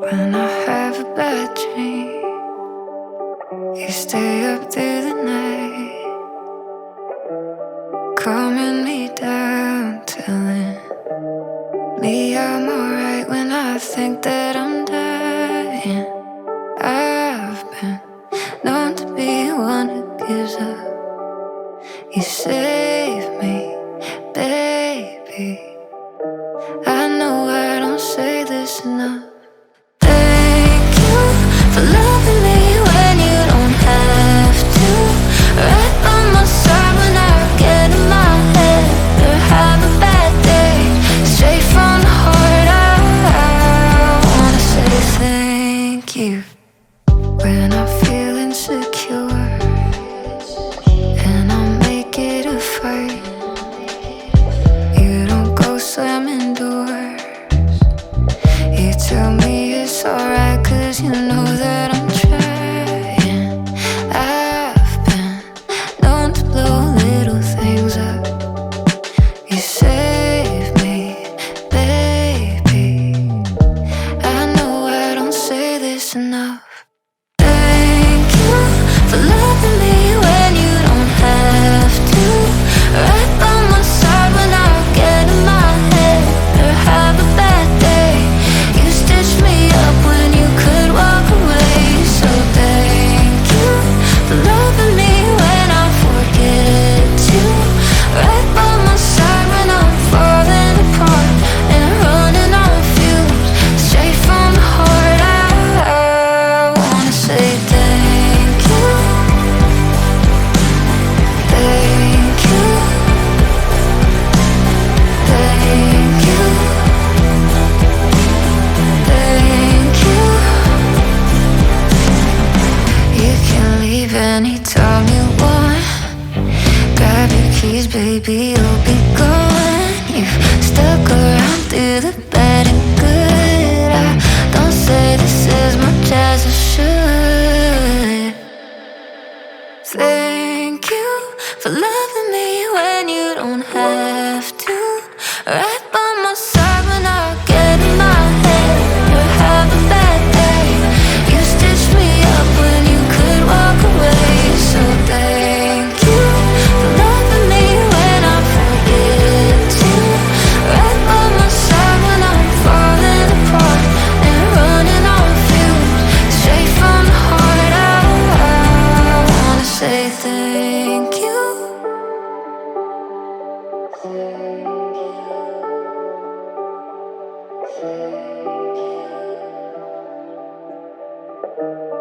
When I have a bad dream, you stay up through the night, calming me down, telling me I'm alright when I think that I'm dying. I've been known to be one who gives up. You save me, baby. I know I don't say this enough. Thank you for loving me when you don't have to. Right by my side when I get in my head or have a bad day. Straight from the heart, I wanna say thank you. When I feel insecure and I make it a fight, you don't go slamming doors. You tell me it's alright, 'cause you know that I'm trying. I've been known to blow little things up. You save me, baby. I know I don't say this enough. Thank you for loving me when you don't have to. Right by my side when I get in my head or have a bad day. You stitch me up when you could walk away. So thank you for loving me when I forget to. Right by my side when I'm falling apart and running on fumes. Straight from the heart, I wanna say thank you. Thank you. Thank you. Thank you. You can leave anytime you want. Grab your keys, baby, you'll be gone. You've stuck around through the bad and good. I don't say this as much as I should. Thank you for loving me when you don't have to. Right by my side when I get in my head or have a bad day. You stitch me up when you could walk away. So thank you for loving me when I forget to. Right by my side when I'm falling apart and running on fumes. Straight from the heart, I wanna say thank you. Thank you.